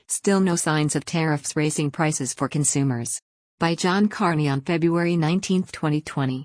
Still no signs of tariffs raising prices for consumers. By John Carney on February 19, 2020.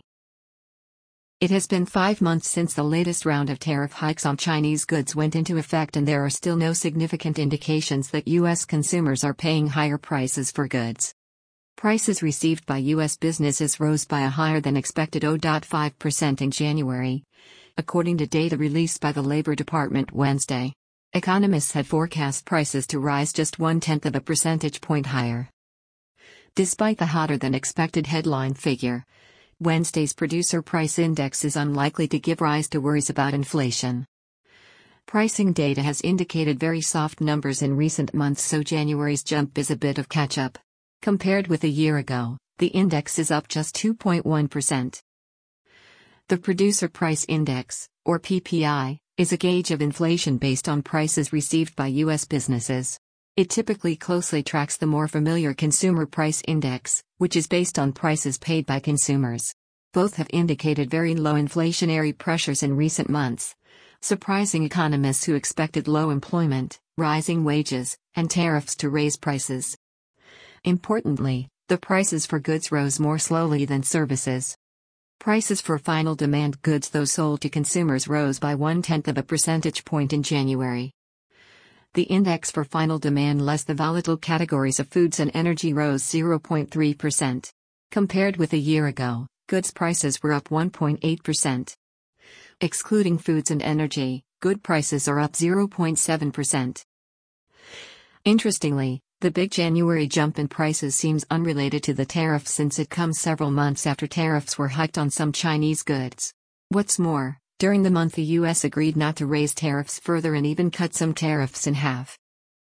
It has been 5 months since the latest round of tariff hikes on Chinese goods went into effect, and there are still no significant indications that U.S. consumers are paying higher prices for goods. Prices received by U.S. businesses rose by a higher than expected 0.5% in January, according to data released by the Labor Department Wednesday. Economists had forecast prices to rise just 0.1 of a percentage point higher. Despite the hotter than expected headline figure, Wednesday's Producer Price Index is unlikely to give rise to worries about inflation. Pricing data has indicated very soft numbers in recent months, so January's jump is a bit of catch-up. Compared with a year ago, the index is up just 2.1%. The Producer Price Index, or PPI, is a gauge of inflation based on prices received by U.S. businesses. It typically closely tracks the more familiar Consumer Price Index, which is based on prices paid by consumers. Both have indicated very low inflationary pressures in recent months, surprising economists who expected low employment, rising wages, and tariffs to raise prices. Importantly, the prices for goods rose more slowly than services. Prices for final demand goods, those sold to consumers, rose by 0.1 of a percentage point in January. The index for final demand, less the volatile categories of foods and energy, rose 0.3%. Compared with a year ago, goods prices were up 1.8%. Excluding foods and energy, good prices are up 0.7%. Interestingly, the big January jump in prices seems unrelated to the tariffs, since it comes several months after tariffs were hiked on some Chinese goods. What's more, during the month the U.S. agreed not to raise tariffs further and even cut some tariffs in half.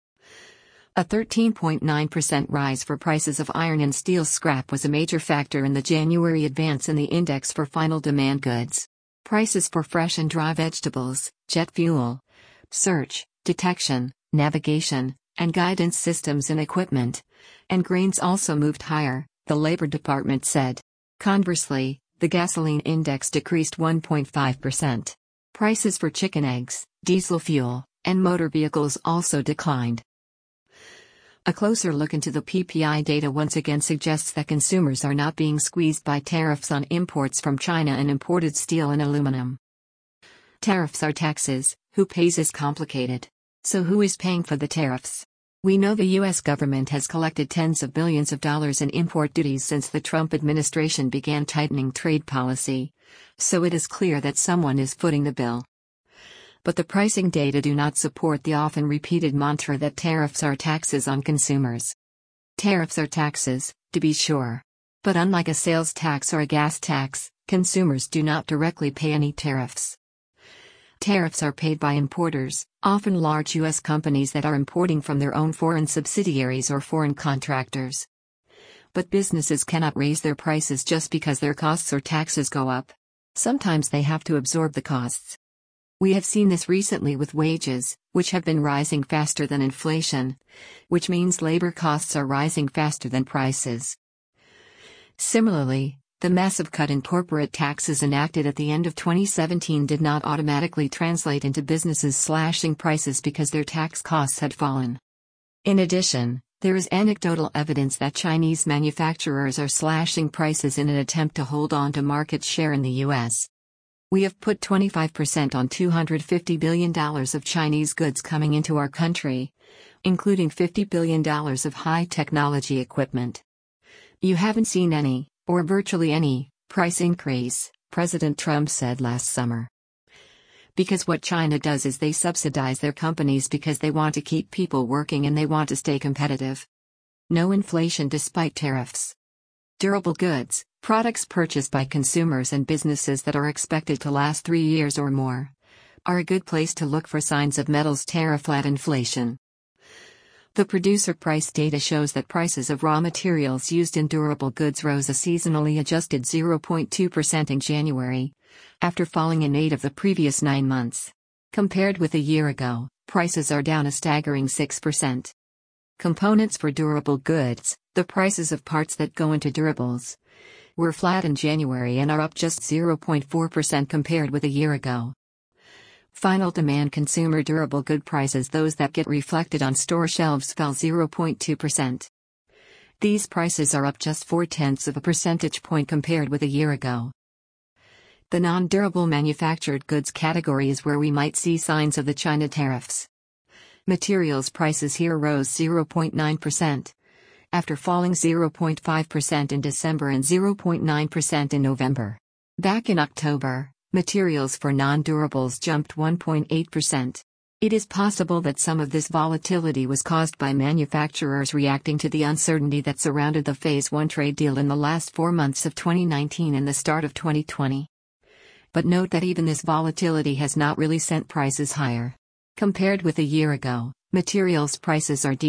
A 13.9% rise for prices of iron and steel scrap was a major factor in the January advance in the index for final demand goods. Prices for fresh and dry vegetables, jet fuel, search, detection, navigation, and guidance systems and equipment, and grains also moved higher, the Labor Department said. Conversely, the gasoline index decreased 1.5%. Prices for chicken eggs, diesel fuel, and motor vehicles also declined. A closer look into the PPI data once again suggests that consumers are not being squeezed by tariffs on imports from China and imported steel and aluminum. Tariffs are taxes. Who pays is complicated. So who is paying for the tariffs? We know the U.S. government has collected tens of billions of dollars in import duties since the Trump administration began tightening trade policy, so it is clear that someone is footing the bill. But the pricing data do not support the often repeated mantra that tariffs are taxes on consumers. Tariffs are taxes, to be sure. But unlike a sales tax or a gas tax, consumers do not directly pay any tariffs. Tariffs are paid by importers, often large U.S. companies that are importing from their own foreign subsidiaries or foreign contractors. But businesses cannot raise their prices just because their costs or taxes go up. Sometimes they have to absorb the costs. We have seen this recently with wages, which have been rising faster than inflation, which means labor costs are rising faster than prices. Similarly, the massive cut in corporate taxes enacted at the end of 2017 did not automatically translate into businesses slashing prices because their tax costs had fallen. In addition, there is anecdotal evidence that Chinese manufacturers are slashing prices in an attempt to hold on to market share in the U.S. We have put 25% on $250 billion of Chinese goods coming into our country, including $50 billion of high technology equipment. You haven't seen any, or virtually any, price increase, President Trump said last summer. Because what China does is they subsidize their companies because they want to keep people working and they want to stay competitive. No inflation despite tariffs. Durable goods, products purchased by consumers and businesses that are expected to last 3 years or more, are a good place to look for signs of metals tariff-led inflation. The producer price data shows that prices of raw materials used in durable goods rose a seasonally adjusted 0.2% in January, after falling in 8 of the previous 9 months. Compared with a year ago, prices are down a staggering 6%. Components for durable goods, the prices of parts that go into durables, were flat in January and are up just 0.4% compared with a year ago. Final demand consumer durable good prices, those that get reflected on store shelves, fell 0.2%. These prices are up just 0.4 of a percentage point compared with a year ago. The non-durable manufactured goods category is where we might see signs of the China tariffs. Materials prices here rose 0.9%, after falling 0.5% in December and 0.9% in November. Back in October, materials for non-durables jumped 1.8%. It is possible that some of this volatility was caused by manufacturers reacting to the uncertainty that surrounded the Phase 1 trade deal in the last 4 months of 2019 and the start of 2020. But note that even this volatility has not really sent prices higher. Compared with a year ago, materials prices are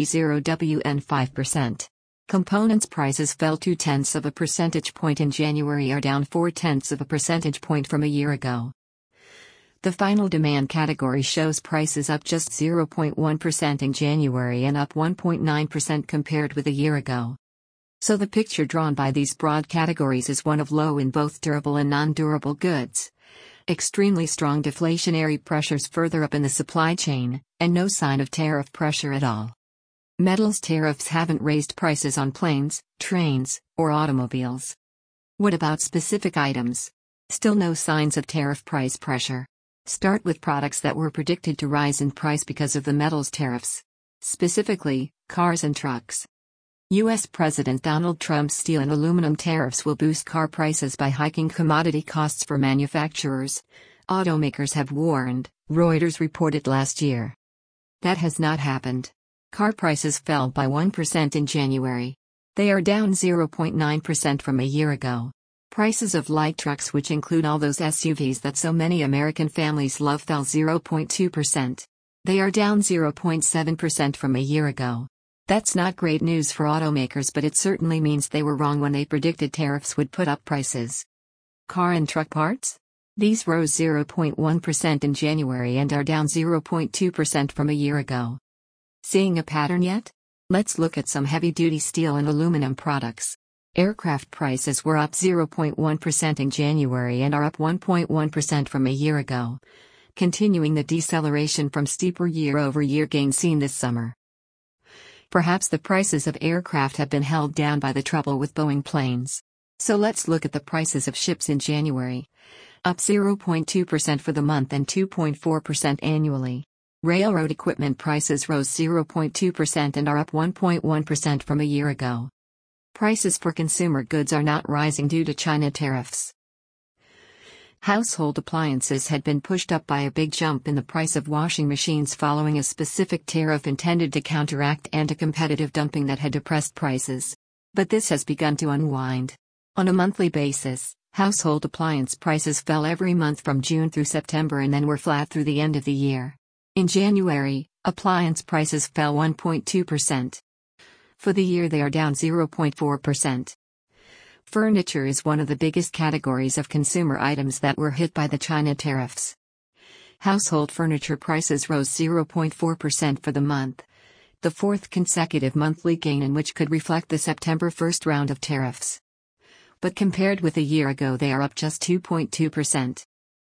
down 5%. Components prices fell 0.2 of a percentage point in January, are down 0.4 of a percentage point from a year ago. The final demand category shows prices up just 0.1% in January and up 1.9% compared with a year ago. So the picture drawn by these broad categories is one of low in both durable and non-durable goods, extremely strong deflationary pressures further up in the supply chain, and no sign of tariff pressure at all. Metals tariffs haven't raised prices on planes, trains, or automobiles. What about specific items? Still no signs of tariff price pressure. Start with products that were predicted to rise in price because of the metals tariffs. Specifically, cars and trucks. U.S. President Donald Trump's steel and aluminum tariffs will boost car prices by hiking commodity costs for manufacturers, automakers have warned, Reuters reported last year. That has not happened. Car prices fell by 1% in January. They are down 0.9% from a year ago. Prices of light trucks, which include all those SUVs that so many American families love, fell 0.2%. They are down 0.7% from a year ago. That's not great news for automakers, but it certainly means they were wrong when they predicted tariffs would put up prices. Car and truck parts? These rose 0.1% in January and are down 0.2% from a year ago. Seeing a pattern yet? Let's look at some heavy-duty steel and aluminum products. Aircraft prices were up 0.1% in January and are up 1.1% from a year ago, continuing the deceleration from steeper year-over-year gains seen this summer. Perhaps the prices of aircraft have been held down by the trouble with Boeing planes. So let's look at the prices of ships in January. Up 0.2% for the month and 2.4% annually. Railroad equipment prices rose 0.2% and are up 1.1% from a year ago. Prices for consumer goods are not rising due to China tariffs. Household appliances had been pushed up by a big jump in the price of washing machines following a specific tariff intended to counteract anti-competitive dumping that had depressed prices. But this has begun to unwind. On a monthly basis, household appliance prices fell every month from June through September and then were flat through the end of the year. In January, appliance prices fell 1.2%. For the year they are down 0.4%. Furniture is one of the biggest categories of consumer items that were hit by the China tariffs. Household furniture prices rose 0.4% for the month, the fourth consecutive monthly gain in which could reflect the September 1st round of tariffs. But compared with a year ago they are up just 2.2%.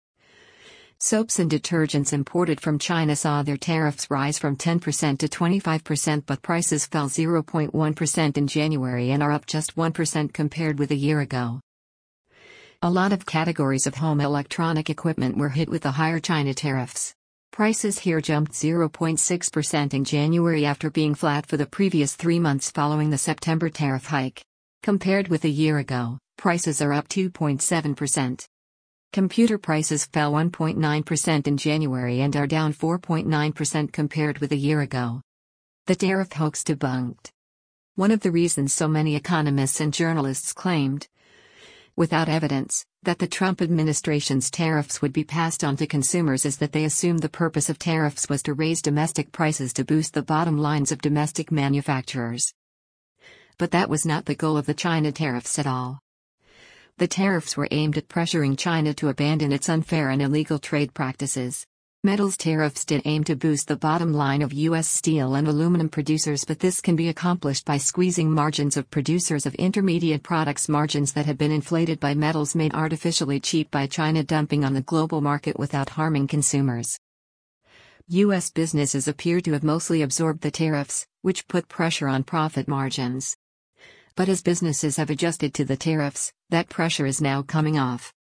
Soaps and detergents imported from China saw their tariffs rise from 10% to 25%, but prices fell 0.1% in January and are up just 1% compared with a year ago. A lot of categories of home electronic equipment were hit with the higher China tariffs. Prices here jumped 0.6% in January after being flat for the previous 3 months following the September tariff hike. Compared with a year ago, prices are up 2.7%. Computer prices fell 1.9% in January and are down 4.9% compared with a year ago. The tariff hoax debunked. One of the reasons so many economists and journalists claimed, without evidence, that the Trump administration's tariffs would be passed on to consumers is that they assumed the purpose of tariffs was to raise domestic prices to boost the bottom lines of domestic manufacturers. But that was not the goal of the China tariffs at all. The tariffs were aimed at pressuring China to abandon its unfair and illegal trade practices. Metals tariffs did aim to boost the bottom line of U.S. steel and aluminum producers, but this can be accomplished by squeezing margins of producers of intermediate products, margins that have been inflated by metals made artificially cheap by China dumping on the global market without harming consumers. U.S. businesses appear to have mostly absorbed the tariffs, which put pressure on profit margins. But as businesses have adjusted to the tariffs, that pressure is now coming off.